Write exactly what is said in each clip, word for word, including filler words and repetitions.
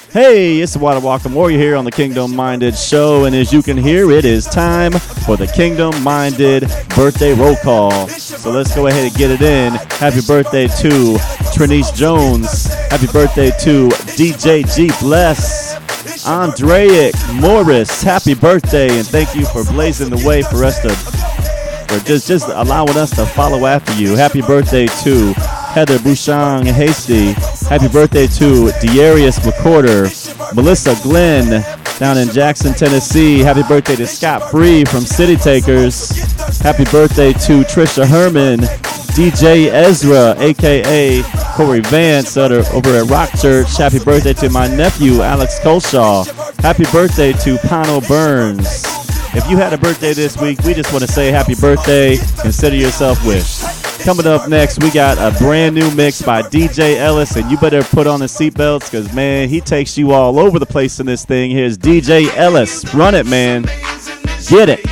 Hey, it's the Water Walking Warrior here on the Kingdom Minded Show, and as you can hear, it is time for the Kingdom Minded birthday roll call. So let's go ahead and get it in. Happy birthday to Trinice Jones. Happy birthday to D J G Bless. Andreic Morris, happy birthday, and thank you for blazing the way for us to, for just, just allowing us to follow after you. Happy birthday to Heather Bouchon Hasty. Happy birthday to Dearius McCorder. Melissa Glenn down in Jackson, Tennessee. Happy birthday to Scott Free from City Takers. Happy birthday to Trisha Herman. D J Ezra, a k a. Corey Vance over at Rock Church. Happy birthday to my nephew, Alex Colshaw. Happy birthday to Pano Burns. If you had a birthday this week, we just want to say happy birthday. Consider yourself wished. Coming up next, we got a brand new mix by D J Ellis, and you better put on the seatbelts because, man, he takes you all over the place in this thing. Here's D J Ellis. Run it, man. Get it.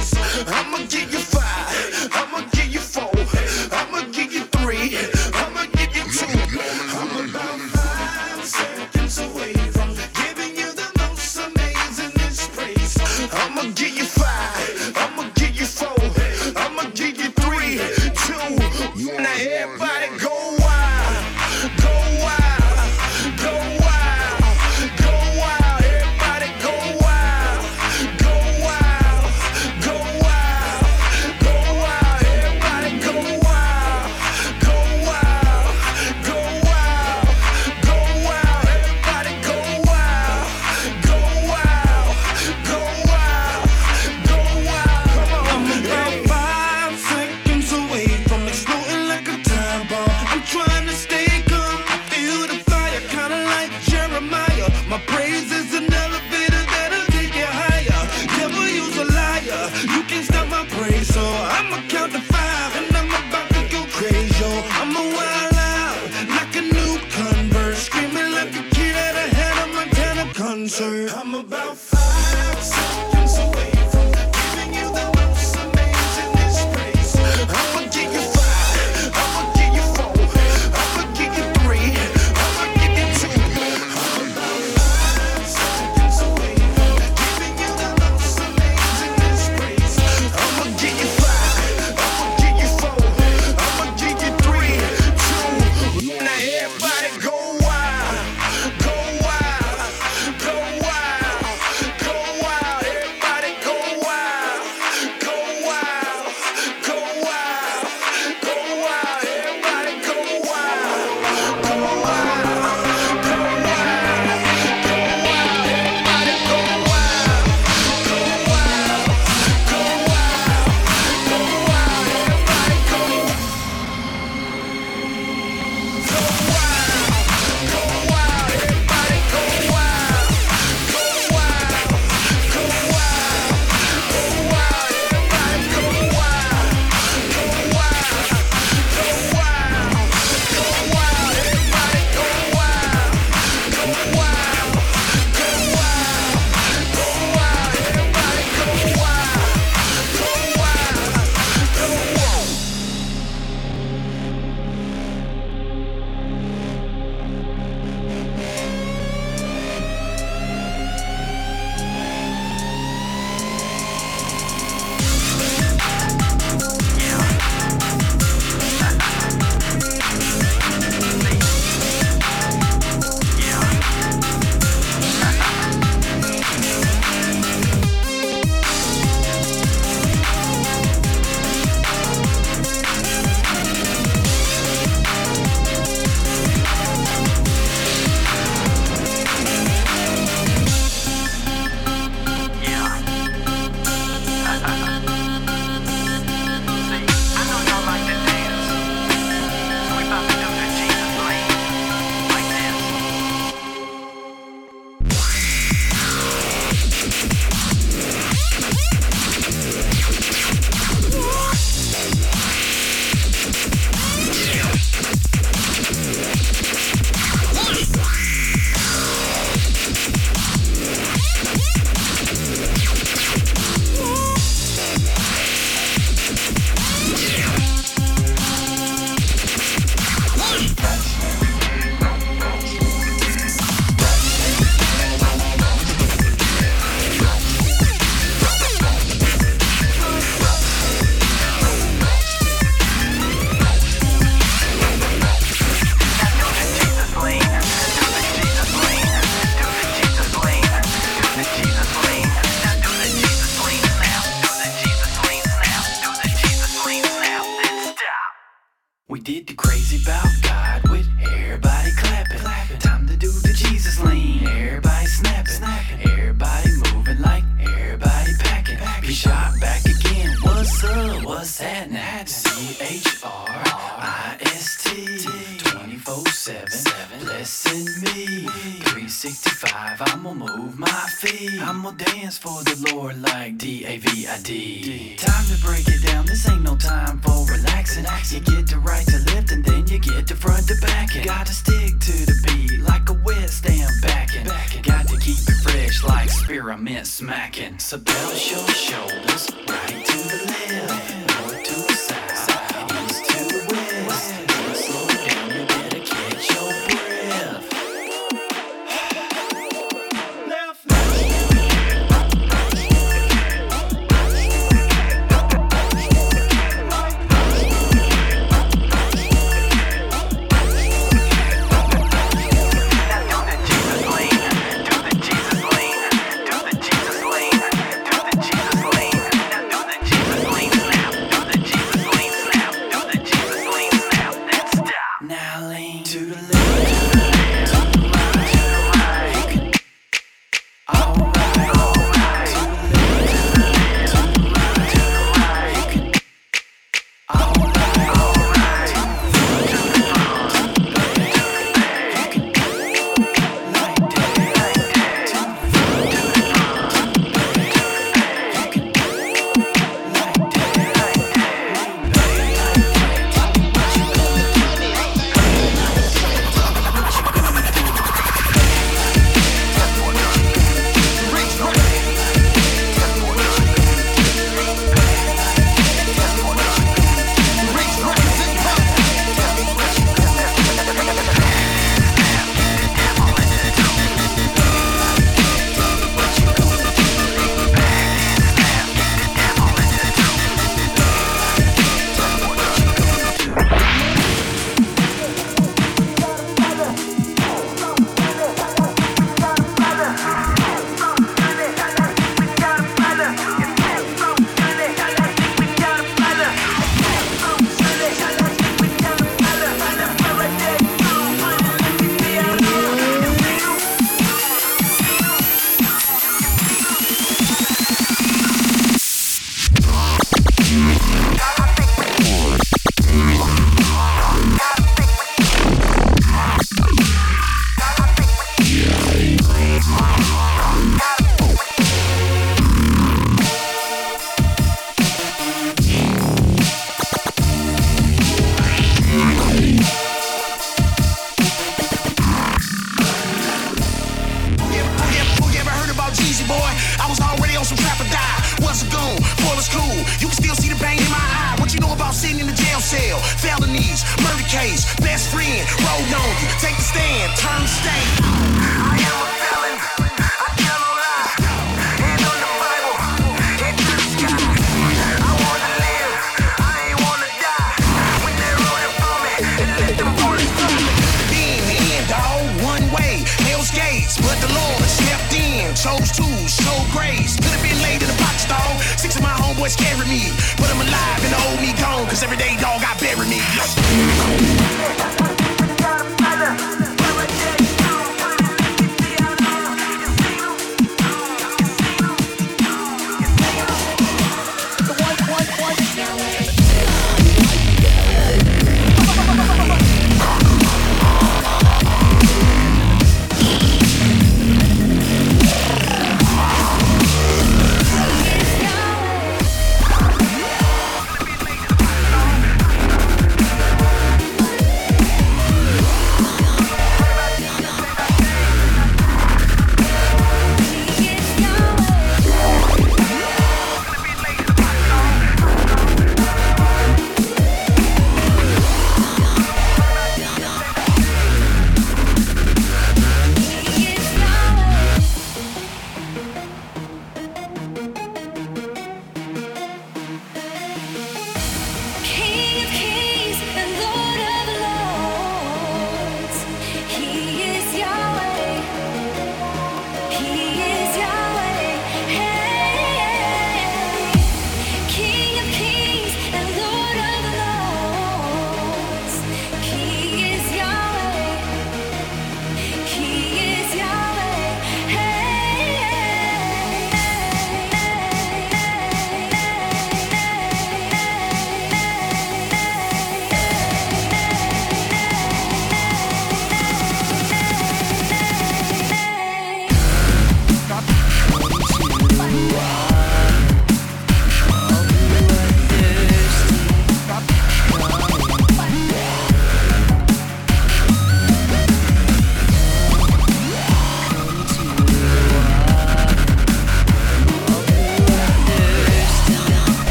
me. three sixty-five, I'ma move my feet. I'ma dance for the Lord like D A V I D. Time to break it down, this ain't no time for relaxing. You get the right to lift and then you get the front to back. Gotta stick to the beat like a wet stamp backing. Got to keep it fresh like spearmint smacking. So bounce your shoulders right to the left, north to the south, east to the west. Don't slow down, you better catch your breath.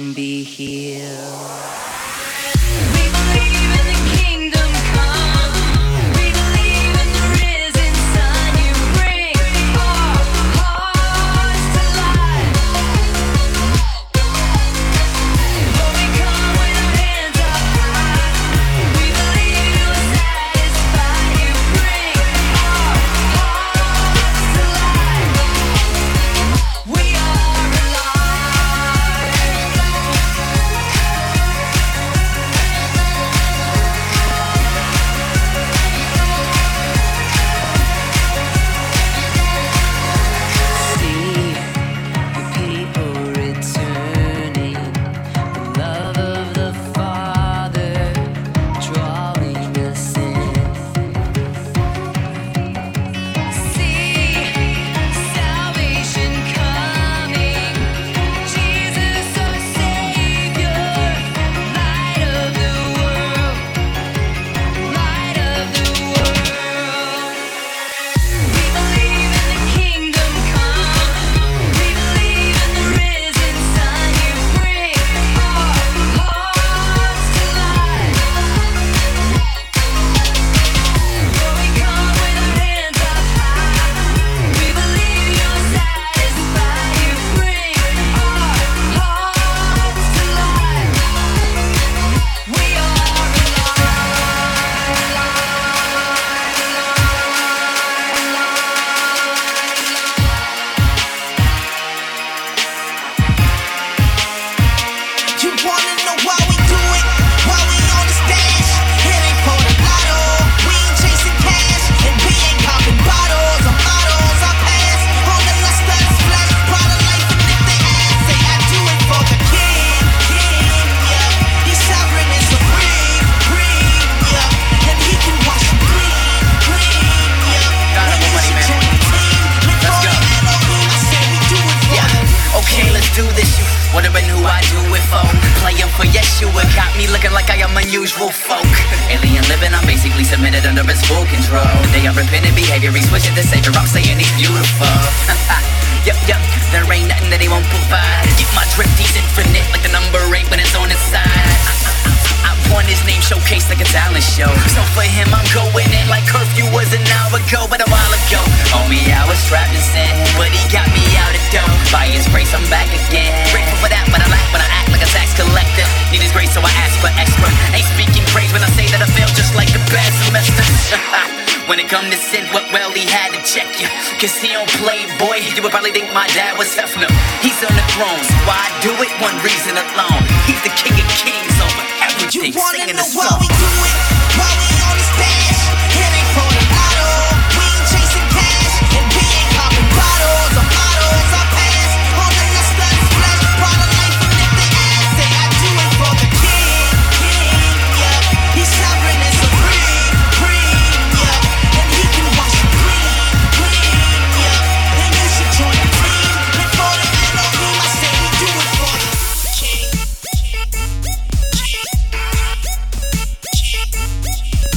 can be healed. We believe in the kingdom come. We believe in the risen sun. You bring our hearts to life. When we come with our hands up high, we believe you'll satisfy. You bring our hearts to life. We are alive. See the people returning, the love of the Father drawing us in. See salvation coming, Jesus our Savior, light of the world, light of the world. We believe in the kingdom come. We believe in the risen sun. You bring our hearts to life. When we come with our hands up high, we believe you'll satisfy. You bring our hearts to life. We are You wanna know why we do it? Why we on the stage? It ain't for the lotto. We ain't chasing cash, and we ain't popping bottles. Our mottos, our past. All the lust of this flesh, pride of life, and if they ask, say I do it for the King, King, yeah. He's sovereign and supreme, supreme, yeah. And he can wash you clean, clean, yeah. Got it, And you buddy, should man. join the team. Live Let's for go. the Elohim. I say we do it for Yeah, the okay, let's do this. You wondering who I do it for? Playing for Yeshua got me looking like I am unusual folk. Alien living, I'm basically submitted under his full control. The day I repent in behavior, he switching to savior. I'm saying he's beautiful. Yup, yup, there ain't nothing that he won't provide. Get my drift, he's infinite, like the number eight when it's on his side. I, I, I want his name showcased like a talent show. So for him, I'm going in like curfew was an hour ago, but a while ago. Homie, I was trapped in sin, but he got me out of dough. By his grace, I'm back again. Grateful for that, but I lack when I act like a tax collector. Need his grace, so I ask for extra. Ain't speaking praise when I say that I failed just like a bad semester. When it come to sin, what well, he had to check you. Cause he don't play, boy. You would probably think my dad was Hefner. He's on the throne, so why do it? One reason alone. He's the king of kings over everything. You wanna Singing know the why song. we do it? Why we on the stage? It ain't for the lotto. We ain't chasing cash, and we ain't popping bottles. Our mottos, our past. All the lust of this flesh, pride of life, and if they ask, say I do it for the King, King, yeah. He's sovereign and supreme, supreme, yeah. And he can wash you clean, clean, yeah. And you should join the team. Live for the Elohim. I say we do it for the King.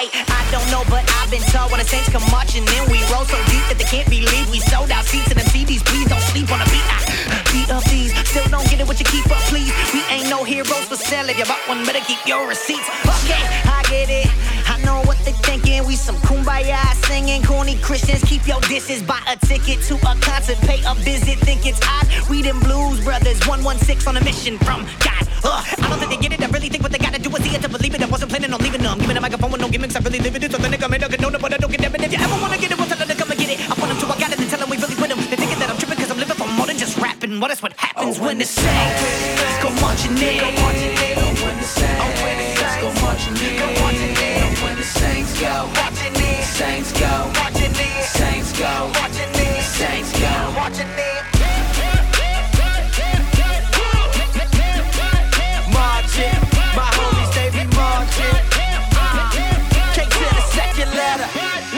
Hey, I don't know, but I've been told when the Saints come marching in, we roll so deep that they can't believe we sold out seats in them C Ds. Please don't sleep on the beat. I beat up these, still don't get it what you keep up, please. We ain't no heroes for sale. If you bought one, better keep your receipts. Okay, I get it. I know what they thinking. We some kumbaya singing, corny Christians. Keep your dishes, buy a ticket to a concert, pay a visit. Think it's odd. We them Blues Brothers, one one six on a mission from God. Ugh, I don't think they get it. I really think what they gotta do is see it to believe it. I wasn't planning on leaving them. Give me the microphone with no gimmicks. I really live it. So the nigga may not get known, but I don't get them. And if you ever wanna get it, we'll tell them to come and get it. I want them to, I got it, and tell them we really with them. They thinking that I'm tripping cause I'm living for more than just rapping. What is what happens when the Saints go marching in? Go marching in. When the Saints go marching in. Go marching in. When the Saints go marching in. Saints go marching in. Saints go marching in. Saints go marching in. Marching, my homies they be marching. Can't tell the second letter.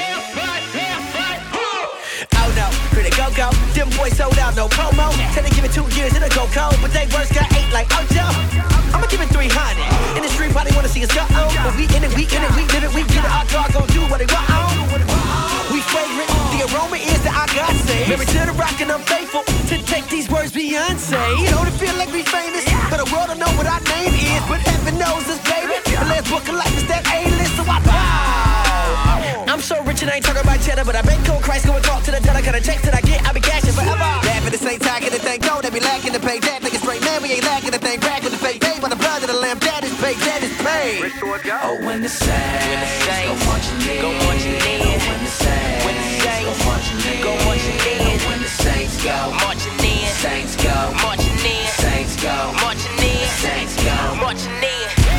Oh no, pretty go go. Them boys sold out, no promo. Said they give it two years, it'll go cold, but they words got eight like Ojo. I'ma give it three hundred. In the street, probably wanna see us go on. But we in it, we in it, we live it, we get it. Our dog gon' do what they want on. We fragrant, the aroma is that I got saved. Married to the rock and I'm faithful to take these words Beyonce. Don't it feel like we famous? But the world don't know what our name is. But heaven knows us, baby. The last book of life is that A-list, so I bow. I'm so rich and I ain't talking about cheddar, but I been cold Christ going talk to the teller. Cause the checks that I get, I be cashing forever. Laugh at the same time, get the thing go. They be lacking to pay that. Nigga straight man, we ain't lacking the thing. Back with the fake pay, but the blood of the lamb, that is paid, that is paid. Oh, when the Saints go marching in, go marching in. Oh, when the Saints go marching in, go marching in. Oh, when the Saints go marching in, Saints go marching in, Saints go marching in, Saints go marching in.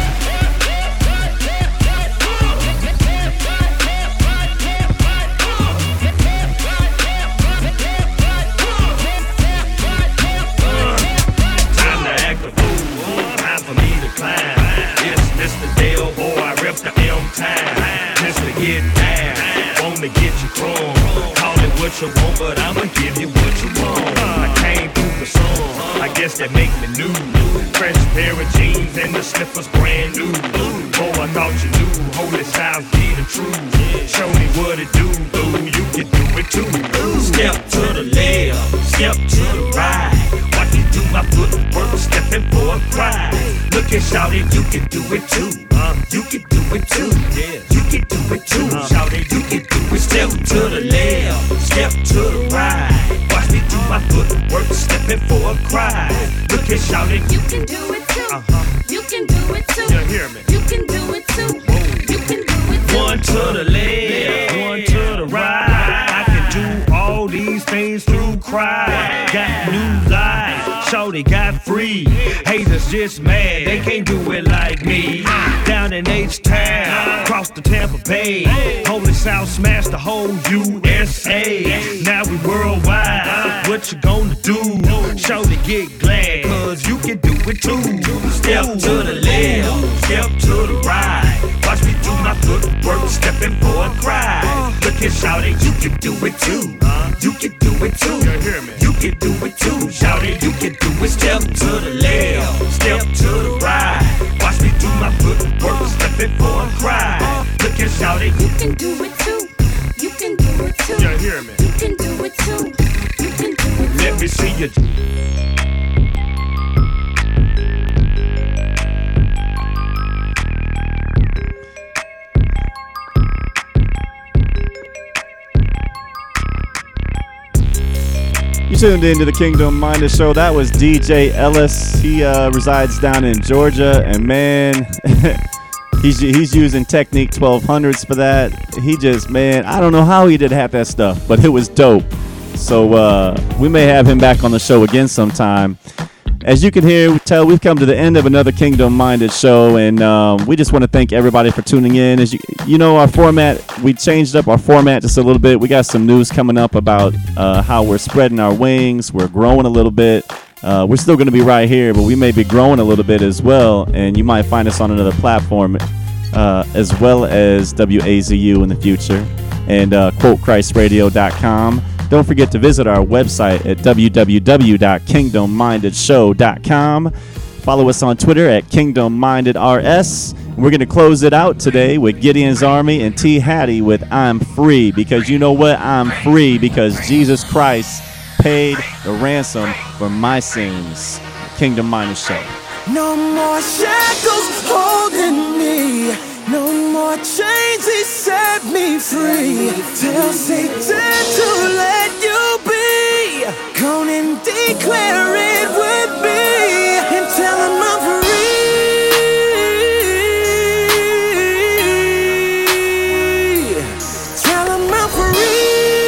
Time to act a fool, time for me to climb. It's Mister Dale, boy, I rip the M time. Mister Get down, wanna get you thrown. Call it what you want, but I'ma give you what you want. I came through the sun, I guess that make me new. Fresh pair of jeans and the slippers brand new. Oh, I thought you knew, holy styles be the truth. Show me what it do, boo, you can do it too. Step to the left, step to the right. Watch me do my footwork, stepping for a prize. Look at Shawty, you can do it too. Uh, you can do it too. Yeah, you can do it too. Uh, Shawty, you can do it. Step to the left, step to the right. Watch me do my footwork, stepping for a prize. Look at Shawty, You can do it too. Uh-huh. You can do it too. You hear me? You can do it too. You can do it too. One to the left, one to the right. I can do all these things through Christ. Got new life, Shawty got free. Haters just mad, they can't do it like me. Down in H-Town, across the Tampa Bay. Holy South smashed the whole U S A. Now we worldwide, what you gonna do? Shawty get glad, cause you can do it too. Step to the left, step to the right. Watch me do my footwork, stepping for a prize. Look at Shawty, you can do it too. You can do it too. You can do it too. Shawty, you can do it. Step to the left, step to the right. Watch me do my footwork, stepping for a prize. Look at Shawty, You can do it too. You can do it too. you hear me? You can do it too. You can do it too. Let me see you. You tuned into the Kingdom Minded Show. That was D J Ellis. He uh, resides down in Georgia, and man, he's he's using Technique twelve hundreds for that. He just, man, I don't know how he did half that stuff, but it was dope. So uh, we may have him back on the show again sometime. As you can hear, tell we've come to the end of another Kingdom Minded show, and um, we just want to thank everybody for tuning in. As you, you know, our format, we changed up our format just a little bit. We got some news coming up about uh, how we're spreading our wings. We're growing a little bit. Uh, we're still going to be right here, but we may be growing a little bit as well, and you might find us on another platform uh, as well as W A Z U in the future, and uh, quote christ radio dot com. Don't forget to visit our website at w w w dot kingdom minded show dot com. Follow us on Twitter at Kingdom Minded R S. We're going to close it out today with Gideon's Army and T. Hattie with I'm Free. Because you know what? I'm free because Jesus Christ paid the ransom for my sins. Kingdom Minded Show. No more shackles holding me. No more chains, he set me free. Tell Satan to let you be. Go and declare it with me. And tell him I'm free. Tell him I'm free.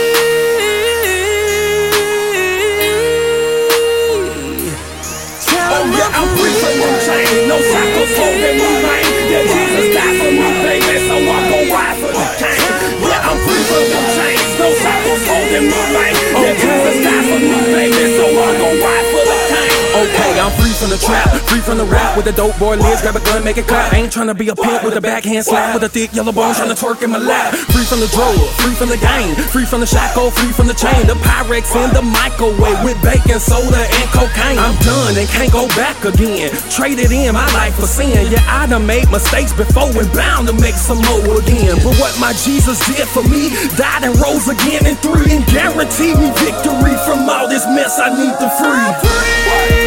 Tell him Yeah, I'm free from them chains. No shackles holding me, man. Yeah, Jesus died for me, baby, so I'm gon' ride for the king. Yeah, I'm free from them chains. No shackles holding me, man. Yeah, Jesus died for me, baby, so I'm gon' ride for the king. Okay, I'm free from the trap, free from the rap with the dope boy lids, grab a gun, make it clap. Ain't tryna be a pimp with a backhand slap, with a thick yellow bone tryna twerk in my lap. Free from the drug, free from the game, free from the shackle, free from the chain. The Pyrex in the microwave with baking soda and cocaine. I'm done and can't go back again. Traded in my life for sin. Yeah, I done made mistakes before and bound to make some more again. But what my Jesus did for me, died and rose again in three, and guaranteed me victory from all this mess I need to free.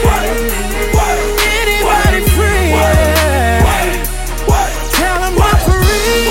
Anybody free? Tell him I'm free.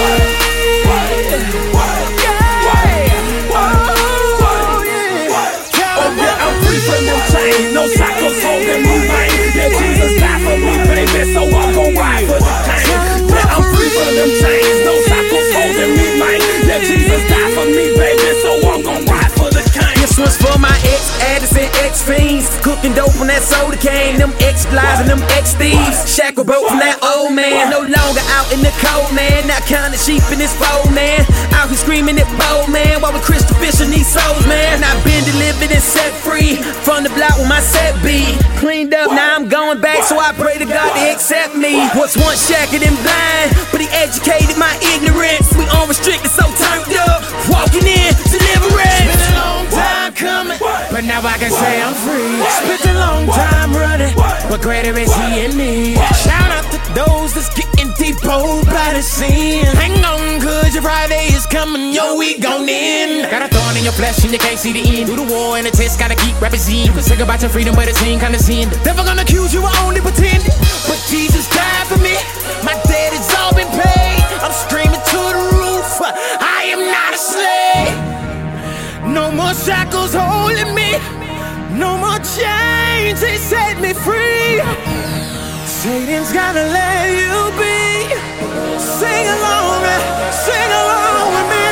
Oh yeah, I'm free from them chains. No shackles holding me, man. Yeah, Jesus died for me, baby, so I'm gon' ride for the king. Yeah, I'm free from them chains. No shackles holding me, man. Yeah, Jesus died for me, baby, so I'm gon' ride for the king. This one's for my ex-addicts and ex-fiends, cooking dope from that soda cane. Them ex-flies and them ex-thieves, shackled broke from that old man. No longer out in the cold, man. Not counting sheep in this fold, man. Out here screaming at bold, man. While we Christian fishing these souls, man. I've been delivered and set free from the block with my set beat. Cleaned up, now I'm going back, so I pray to God to accept me. Was once shackled and blind, but he educated my ignorance. We unrestricted, so turned up, walking in deliverance. Been a long time coming, but now I can say I'm free. Spent a long time running, but greater is he in me. Shout out to those that's getting depoted by the sin. Hang on, cause your Friday is coming, yo, we gon' in. Got a thorn in your flesh and you can't see the end. Do the war and the test, gotta keep representing. You can sing about your freedom, but it ain't kinda sin. The devil gonna accuse you of only pretending, but Jesus died for me. My debt has all been paid. I'm screaming to the roof, I am not a slave. No more shackles holding me. No more chains, he set me free. Satan's gotta let you be. Sing along, sing along with me.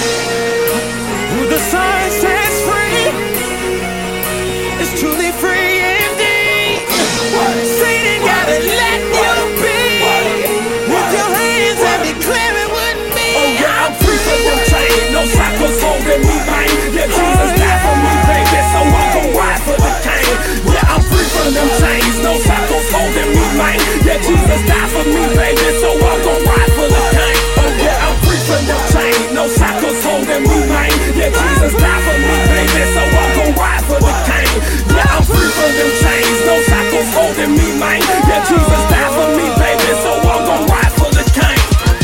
Who the Son sets free is truly free indeed. Satan gotta let you be. With your hands and declare it with me. Oh yeah, I'm free from them chains. No shackles holding me, man. Yeah, Jesus died for me, baby, so I'm gon' ride for the king. Yeah, I'm free from them chains. No shackles holding me, man. Yeah, Jesus died for me, baby, so I'm gon' ride for the king. Oh yeah, I'm free from them chains. No shackles holding me, man. Yeah, Jesus died for me, baby, so I'm gon' ride for the king. Yeah, I'm free from them chains. No shackles holding me, man. Yeah, Jesus died for me, baby, so I'm gon' ride for the king.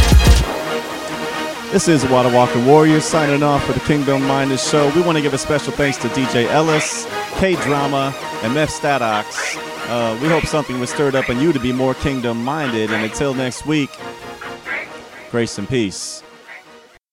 This is Water Walker Warriors signing off for the Kingdom Minded Show. We want to give a special thanks to D J Ellis, K-Drama, and Meth Statox. Uh, we hope something was stirred up in you to be more kingdom minded. And until next week, grace and peace.